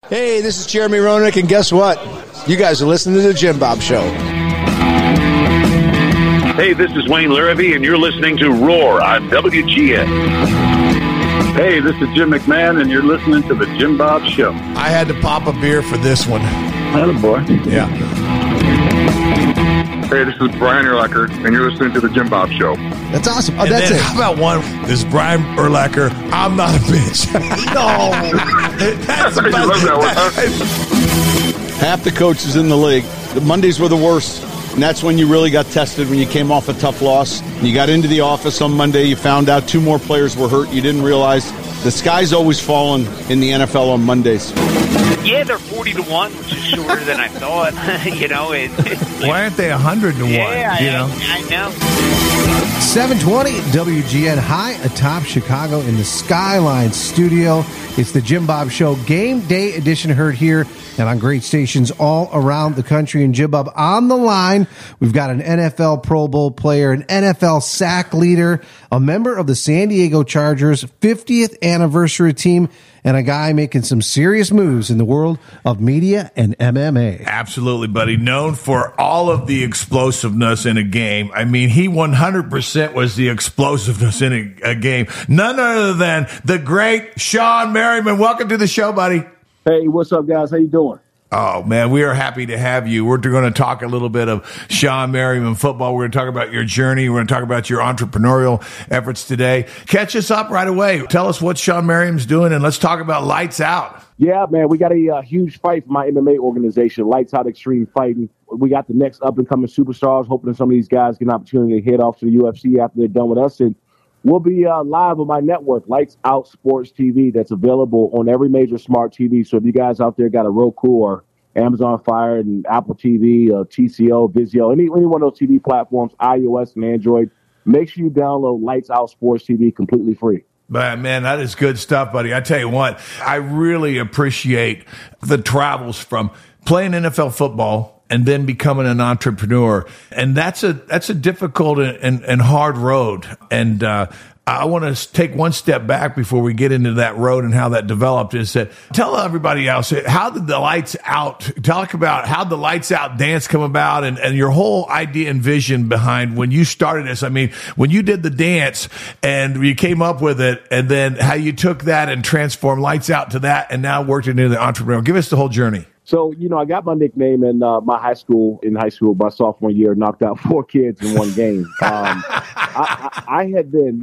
Hey, this is Jeremy Roenick, and guess what? You guys are listening to The Jim Bob Show. Hey, this is Wayne Larrabee, and you're listening to Roar on WGN. Hey, this is Jim McMahon, and you're listening to The Jim Bob Show. I had to pop a beer for this one. Attaboy. Yeah. Hey, this is Brian Urlacher, and you're listening to The Jim Bob Show. That's awesome. Oh, And that's then, it. how about one? This is Brian Urlacher. I'm not a bitch. No. That's I love that one, huh? Half the coaches in the league, the Mondays were the worst. And that's when you really got tested, when you came off a tough loss. You got into the office on Monday, you found out 2 more players were hurt. You didn't realize the sky's always falling in the NFL on Mondays. Yeah, they're 40-1, which is shorter than I thought. Why aren't they 100-1? Yeah, I know. 720 WGN high atop Chicago in the Skyline studio. It's the Jim Bob Show Game Day Edition, heard here and on great stations all around the country. And Jim Bob, on the line, we've got an NFL Pro Bowl player, an NFL sack leader, a member of the San Diego Chargers 50th anniversary team, and a guy making some serious moves in the world of media and MMA. Absolutely, buddy. Known for all of the explosiveness in a game. I mean, he 100% was the explosiveness in a game. None other than the great Sean Merriman. Welcome to the show, buddy. Hey, what's up, guys? How you doing? Oh, man, we are happy to have you. We're going to talk a little bit of Sean Merriman football. We're going to talk about your journey. We're going to talk about your entrepreneurial efforts today. Catch us up right away. Tell us what Sean Merriman's doing, and let's talk about Lights Out. Yeah, man, we got a huge fight for my MMA organization, Lights Out Extreme Fighting. We got the next up-and-coming superstars, hoping that some of these guys get an opportunity to head off to the UFC after they're done with us. And we'll be live on my network, Lights Out Sports TV, that's available on every major smart TV. So if you guys out there got a Roku or Amazon Fire and Apple TV, TCO, Vizio, any one of those TV platforms, iOS and Android, make sure you download Lights Out Sports TV completely free. But man, that is good stuff, buddy. I tell you what, I really appreciate the travels from playing NFL football and then becoming an entrepreneur. And that's a difficult and hard road. And I want to take one step back before we get into that road and how that developed. Is that tell everybody else, how did the Lights Out, talk about how the Lights Out dance come about and your whole idea and vision behind when you started this. I mean, when you did the dance and you came up with it, and then how you took that and transformed Lights Out to that and now worked into the entrepreneur. Give us the whole journey. So, I got my nickname in my high school. In high school, my sophomore year, knocked out 4 kids in one game. I had been,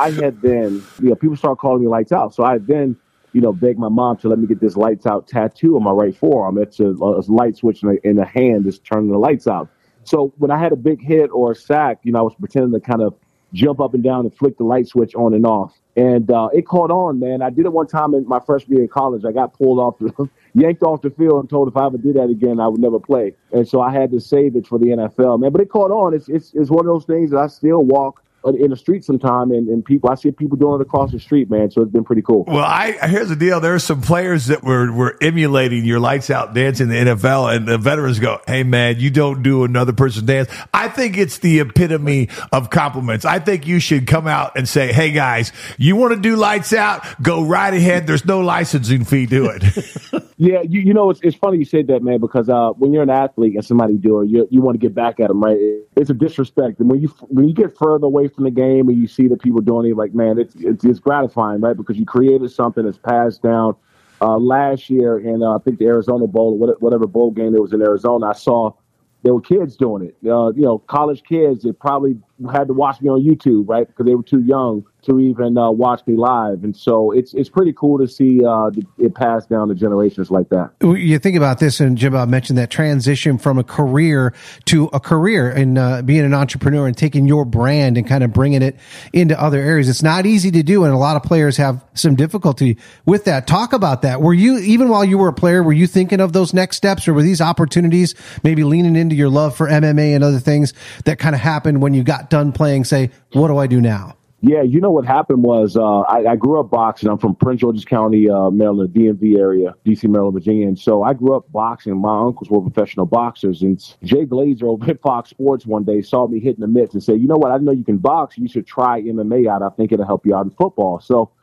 people started calling me Lights Out. So I had then, begged my mom to let me get this Lights Out tattoo on my right forearm. It's a light switch in the hand that's turning the lights out. So when I had a big hit or a sack, I was pretending to kind of jump up and down and flick the light switch on and off. And it caught on, man. I did it one time in my freshman year in college. I got yanked off the field and told if I ever did that again, I would never play. And so I had to save it for the NFL, man. But it caught on. It's one of those things that I still walk in the street sometime, and I see people doing it across the street, man. So it's been pretty cool. Well, here's the deal. There are some players that were emulating your Lights Out dance in the NFL, and the veterans go, "Hey, man, you don't do another person's dance." I think it's the epitome of compliments. I think you should come out and say, "Hey, guys, you want to do Lights Out? Go right ahead. There's no licensing fee. Do it." Yeah, it's funny you said that, man, because when you're an athlete and somebody do it, you want to get back at them, right? It's a disrespect, and when you get further away from the game and you see the people doing it, like, man, it's gratifying, right? Because you created something that's passed down. Last year in I think the Arizona Bowl, whatever bowl game it was in Arizona, I saw there were kids doing it. College kids that probably had to watch me on YouTube, right? Because they were too young to even watch me live. And so it's pretty cool to see it pass down to generations like that. You think about this, and Jim Bob mentioned that transition from a career to a career and being an entrepreneur and taking your brand and kind of bringing it into other areas. It's not easy to do, and a lot of players have some difficulty with that. Talk about that. Were you, even while you were a player, were you thinking of those next steps, or were these opportunities maybe leaning into your love for MMA and other things that kind of happened when you got done playing, say, what do I do now? Yeah, what happened was I grew up boxing. I'm from Prince George's County, Maryland, DMV area, D.C., Maryland, Virginia. And so I grew up boxing. My uncles were professional boxers. And Jay Glazer over at Fox Sports one day saw me hitting the mitts and said, "You know what? I know you can box. You should try MMA out. I think it'll help you out in football." So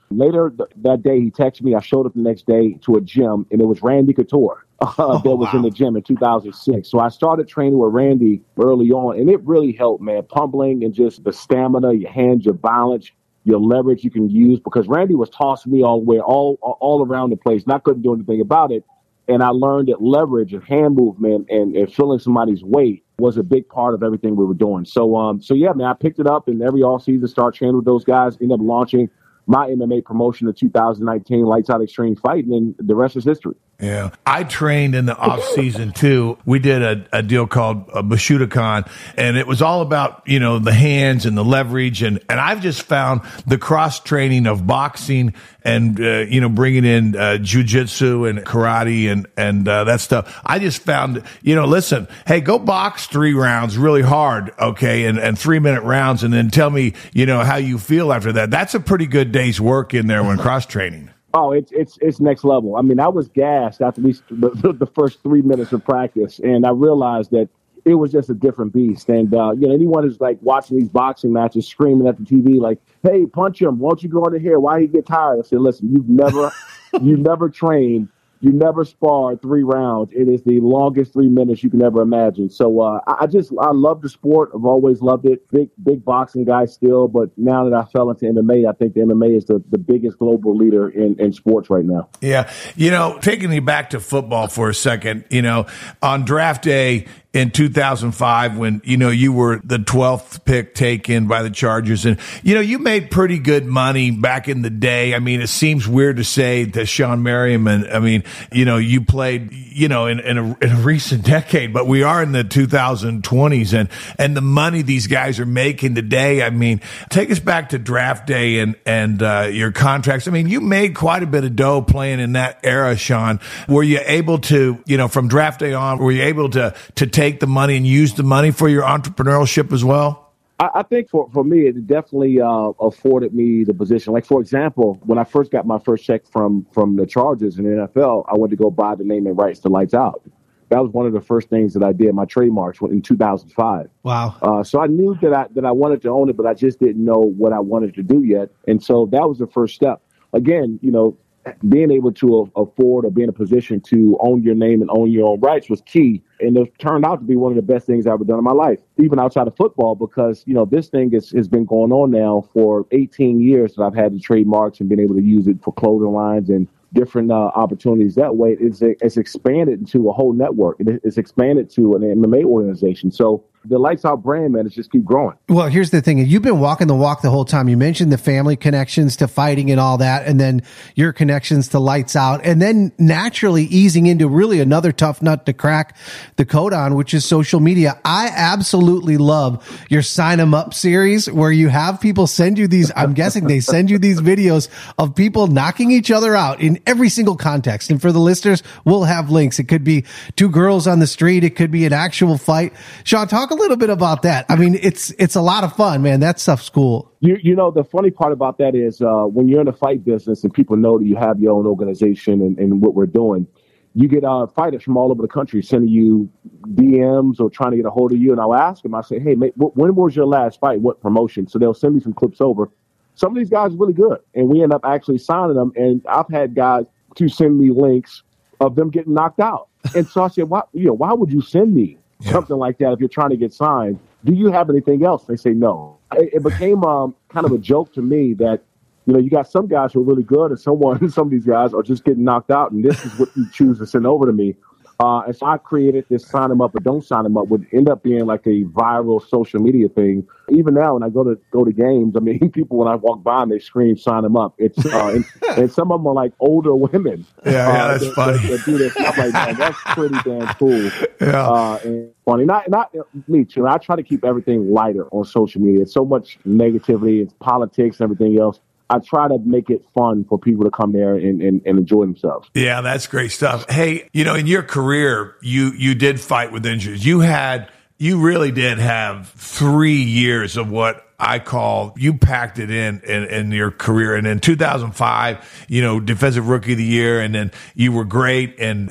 Later that day, he texted me. I showed up the next day to a gym, and it was Randy Couture that was in the gym in 2006. So I started training with Randy early on, and it really helped, man. Pummeling and just the stamina, your hands, your balance, your leverage you can use, because Randy was tossing me all around the place, and I couldn't do anything about it. And I learned that leverage and hand movement and feeling somebody's weight was a big part of everything we were doing. So yeah, man, I picked it up, and every offseason started training with those guys, ended up launching my MMA promotion in 2019, Lights Out Extreme Fighting, and the rest is history. Yeah. I trained in the off season too. We did a deal called Bushido-Con, and it was all about, the hands and the leverage. And I've just found the cross training of boxing and, bringing in jujitsu and karate and that stuff. I just found, listen, hey, go box 3 rounds really hard. Okay. And 3-minute rounds. And then tell me, how you feel after that. That's a pretty good day's work in there when cross training. Oh, it's next level. I mean, I was gassed after the first 3 minutes of practice, and I realized that it was just a different beast. And anyone who's like watching these boxing matches, screaming at the TV like, "Hey, punch him! Won't you go into here? Why he get tired?" I said, "Listen, you've never trained, you never sparred 3 rounds. It is the longest 3 minutes you can ever imagine." So I love the sport. I've always loved it. Big boxing guy still, but now that I fell into MMA, I think the MMA is the biggest global leader in sports right now. Yeah. Taking you back to football for a second, on draft day in 2005 when, you were the 12th pick taken by the Chargers. And, you made pretty good money back in the day. I mean, it seems weird to say to Sean Merriman, I mean, you played, in a recent decade, but we are in the 2020s and the money these guys are making today. I mean, take us back to draft day and your contracts. I mean, you made quite a bit of dough playing in that era, Sean. Were you able to, from draft day on, were you able to take the money and use the money for your entrepreneurship as well? I think for me, it definitely afforded me the position. Like, for example, when I first got my first check from the Chargers in the NFL, I went to go buy the name and rights to Lights Out. That was one of the first things that I did. My trademarks in 2005. Wow. So I knew that I wanted to own it, but I just didn't know what I wanted to do yet. And so that was the first step. Again, being able to afford or be in a position to own your name and own your own rights was key. And it turned out to be one of the best things I've ever done in my life, even outside of football, because, this thing has been going on now for 18 years that I've had the trademarks and been able to use it for clothing lines and different opportunities that way. It's expanded into a whole network. It's expanded to an MMA organization. So the Lights Out brand, man, it's just keep growing. Well, here's the thing. You've been walking the walk the whole time. You mentioned the family connections to fighting and all that, and then your connections to Lights Out, and then naturally easing into really another tough nut to crack the code on, which is social media. I absolutely love your Sign 'em Up series where you have people send you these, I'm guessing they send you these videos of people knocking each other out in every single context. And for the listeners, we'll have links. It could be 2 girls on the street. It could be an actual fight. Sean, talk a little bit about that. I mean, it's a lot of fun, man. That stuff's cool. The funny part about that is when you're in the fight business and people know that you have your own organization and what we're doing, you get fighters from all over the country sending you DMs or trying to get a hold of you. And I'll ask them, I say, "Hey, mate, when was your last fight? What promotion?" So they'll send me some clips over. Some of these guys are really good, and we end up actually signing them. And I've had guys to send me links of them getting knocked out. And so I said, why would you send me something like that if you're trying to get signed? Do you have anything else? They say no. It became kind of a joke to me that, you got some guys who are really good and some of these guys are just getting knocked out, and this is what you choose to send over to me. And so I created this Sign 'em Up or Don't Sign 'em Up would end up being like a viral social media thing. Even now, when I go to games, I mean, people when I walk by and they scream "Sign 'em Up." It's and some of them are like older women. Yeah, that's funny. That do this. I'm like, man, that's pretty damn cool. Yeah, and funny. Not me too. I try to keep everything lighter on social media. It's so much negativity. It's politics and everything else. I try to make it fun for people to come there and enjoy themselves. Yeah, that's great stuff. Hey, in your career, you did fight with injuries. You really did have 3 years of what I call, you packed it in your career. And in 2005, defensive rookie of the year. And then you were great. And,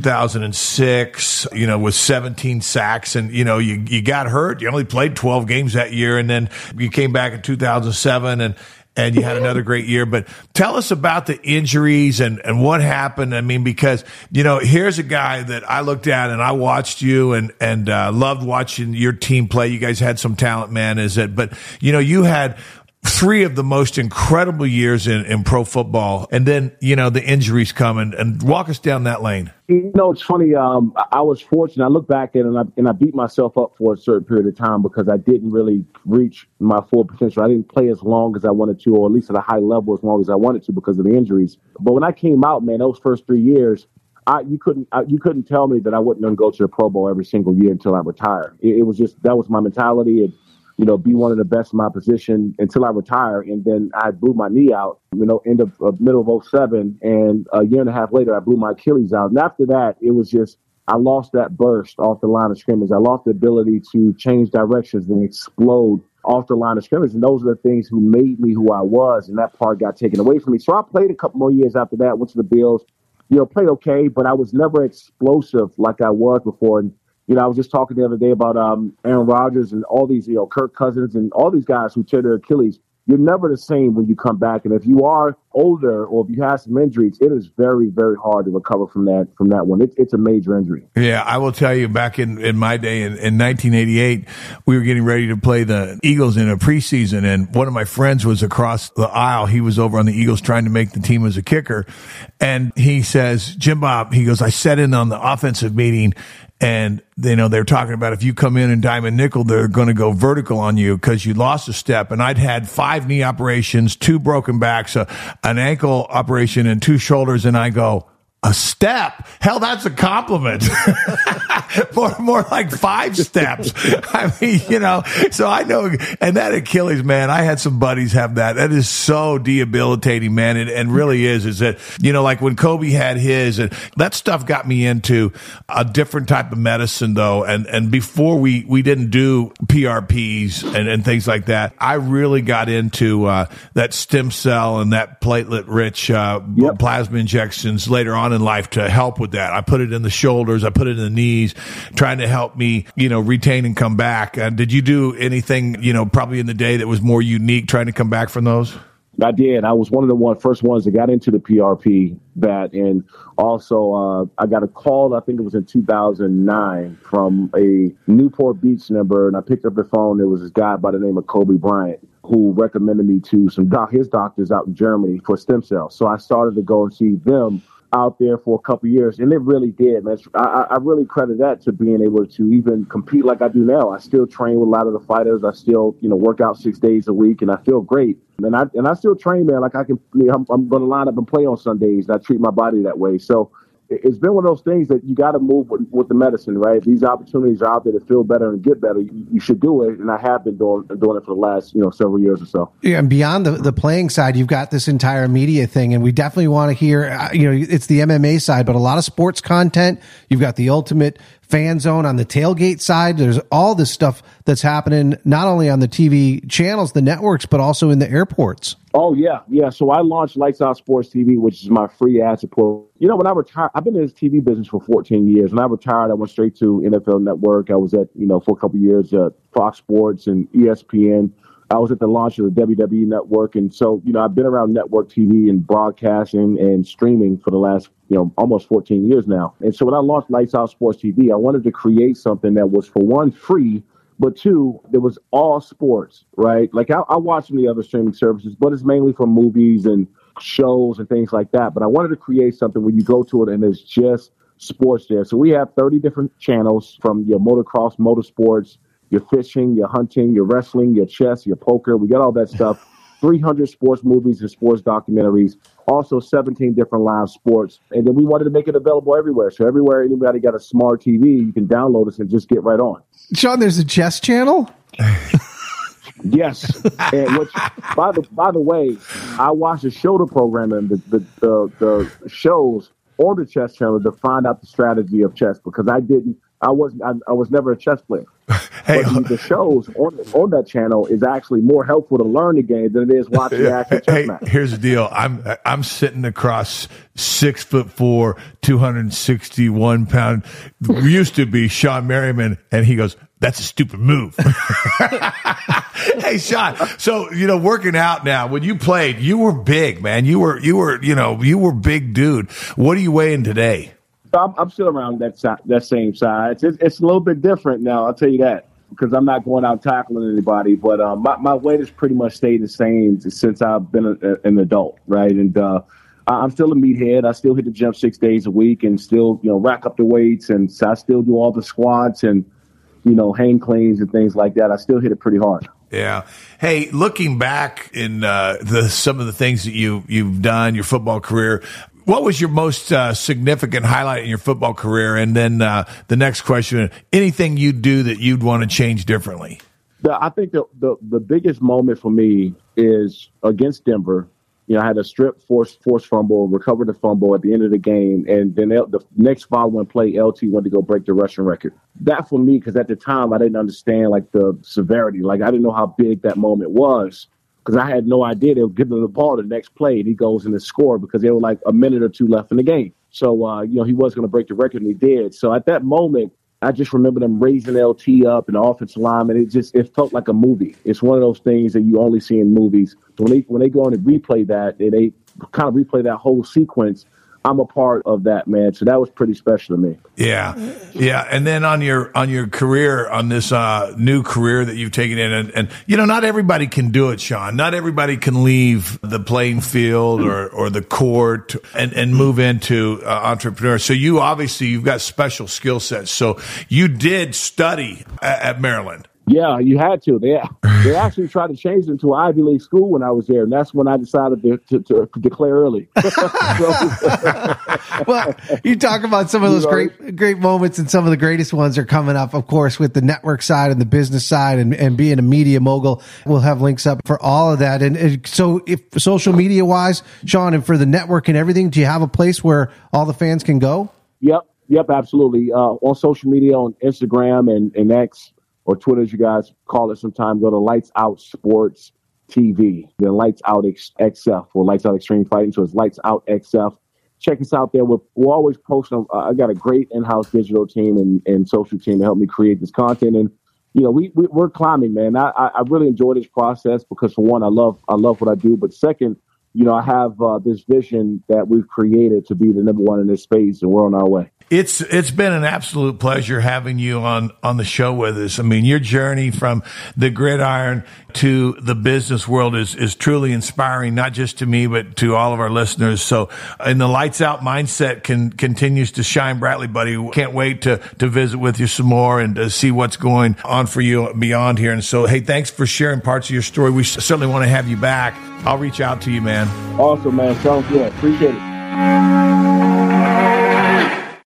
2006, with 17 sacks and, you got hurt. You only played 12 games that year. And then you came back in 2007 and you had another great year. But tell us about the injuries and what happened. I mean, because, here's a guy that I looked at and I watched you and loved watching your team play. You guys had some talent, man, but you had 3 of the most incredible years in pro football. And then, the injuries come and walk us down that lane. It's funny. I was fortunate. I look back at it and I beat myself up for a certain period of time because I didn't really reach my full potential. I didn't play as long as I wanted to, or at least at a high level as long as I wanted to because of the injuries. But when I came out, man, those first 3 years, you couldn't tell me that I wasn't going to go to the Pro Bowl every single year until I retired. It was just, that was my mentality. Be one of the best in my position until I retire. And then I blew my knee out, middle of 07. And a year and a half later, I blew my Achilles out. And after that, it was just, I lost that burst off the line of scrimmage. I lost the ability to change directions and explode off the line of scrimmage. And those are the things who made me who I was. And that part got taken away from me. So I played a couple more years after that, went to the Bills, played okay, but I was never explosive like I was before. And I was just talking the other day about Aaron Rodgers and all these, Kirk Cousins and all these guys who tear their Achilles. You're never the same when you come back. And if you are older or if you have some injuries, it is very, very hard to recover from that one. It's a major injury. Yeah, I will tell you, back in my day, in 1988, we were getting ready to play the Eagles in a preseason, and one of my friends was across the aisle. He was over on the Eagles trying to make the team as a kicker. And he says, Jim Bob, he goes, I sat in on the offensive meeting, and they're talking about if you come in and diamond nickel, they're going to go vertical on you because you lost a step. And I'd had 5 knee operations, 2 broken backs, an ankle operation, and 2 shoulders. And I go, a step? Hell, that's a compliment. more like 5 steps. I mean, so I know. And that Achilles, man, I had some buddies have that. That is so debilitating, man. And really is that, like when Kobe had his, and that stuff got me into a different type of medicine though. And before we didn't do PRPs and things like that, I really got into, that stem cell and that platelet rich, plasma injections later on in life to help with that. I put it in the shoulders, I put it in the knees, trying to help me, retain and come back. Did you do anything, probably in the day that was more unique trying to come back from those? I did. I was one of the first ones that got into the PRP bat. And also I got a call, I think it was in 2009, from a Newport Beach number. And I picked up the phone. It was this guy by the name of Kobe Bryant who recommended me to his doctors out in Germany for stem cells. So I started to go and see them out there for a couple of years, and it really did, man. I really credit that to being able to even compete like I do now. I still train with a lot of the fighters. I still, work out 6 days a week, and I feel great. And I still train, man. Like I'm going to line up and play on Sundays. And I treat my body that way. So it's been one of those things that you got to move with the medicine, right? These opportunities are out there to feel better and get better. You should do it, and I have been doing it for the last several years or so. Yeah, and beyond the playing side, you've got this entire media thing, and we definitely want to hear. It's the MMA side, but a lot of sports content. You've got the Ultimate Fan Zone on the tailgate side. There's all this stuff that's happening not only on the TV channels, the networks, but also in the airports. Oh, yeah. So I launched Lights Out Sports TV, which is my free ad support. When I retired, I've been in this TV business for 14 years. When I retired, I went straight to NFL Network. I was at, for a couple of years, Fox Sports and ESPN. I was at the launch of the WWE Network. And so, I've been around network TV and broadcasting and streaming for the last, almost 14 years now. And so when I launched Lights Out Sports TV, I wanted to create something that was, for one, free, but 2, there was all sports, right? Like I watch some of the other streaming services, but it's mainly for movies and shows and things like that. But I wanted to create something where you go to it and there's just sports there. So we have 30 different channels, from your motocross, motorsports, your fishing, your hunting, your wrestling, your chess, your poker. We got all that stuff. 300 sports movies and sports documentaries, also 17 different live sports. And then we wanted to make it available everywhere. So everywhere anybody got a smart TV, you can download us and just get right on. Sean, there's a chess channel? Yes. And which, by the way, I watched the shoulder program and the shows on the chess channel to find out the strategy of chess, because I was never a chess player. Hey, but the shows on that channel is actually more helpful to learn the game than it is watching the actual chess match. Here's the deal. I'm sitting across 6'4", 261 pound, used to be Sean Merriman, and he goes, That's a stupid move. Hey, Sean. So, working out now, when you played, you were big, man. You were big dude. What are you weighing today? I'm still around that same size. It's a little bit different now, I'll tell you that, because I'm not going out tackling anybody. But my weight has pretty much stayed the same since I've been an adult, right? And I'm still a meathead. I still hit the gym 6 days a week and still, rack up the weights. And so I still do all the squats and, hang cleans and things like that. I still hit it pretty hard. Yeah. Hey, looking back in some of the things that you've done, your football career, what was your most significant highlight in your football career? And then the next question, anything you do that you'd want to change differently? I think the biggest moment for me is against Denver. I had a strip force fumble, recovered the fumble at the end of the game, and then the next following play, LT went to go break the rushing record. That for me, because at the time I didn't understand the severity. I didn't know how big that moment was, because I had no idea they were giving him the ball the next play, and he goes in and score because there were a minute or two left in the game. So, he was going to break the record, and he did. So at that moment, I just remember them raising LT up and the offensive lineman. It felt like a movie. It's one of those things that you only see in movies. So when they go on and replay that, they kind of replay that whole sequence. I'm a part of that, man. So that was pretty special to me. Yeah. Yeah. And then on your career, on this new career that you've taken in, and not everybody can do it, Sean. Not everybody can leave the playing field or the court and move into entrepreneur. So you've got special skill sets. So you did study at Maryland. Yeah, you had to. They actually tried to change it to an Ivy League school when I was there, and that's when I decided to declare early. Well, you talk about some of those great moments, and some of the greatest ones are coming up, of course, with the network side and the business side and being a media mogul. We'll have links up for all of that. And so if social media-wise, Sean, and for the network and everything, do you have a place where all the fans can go? Yep, absolutely. On social media, on Instagram and X, or Twitter, as you guys call it sometimes, go to Lights Out Sports TV, then Lights Out XF, or Lights Out Extreme Fighting. So it's Lights Out XF. Check us out there. We're always posting. I got a great in-house digital team and social team to help me create this content. And, we're climbing, man. I really enjoy this process because, for one, I love what I do. But second, I have this vision that we've created to be the number one in this space, and we're on our way. It's been an absolute pleasure having you on the show with us. I mean, your journey from the gridiron to the business world is truly inspiring, not just to me, but to all of our listeners. So, and the Lights Out mindset continues to shine brightly, buddy. Can't wait to visit with you some more and to see what's going on for you beyond here. And so, hey, thanks for sharing parts of your story. We certainly want to have you back. I'll reach out to you, man. Awesome, man. Sounds good. Appreciate it.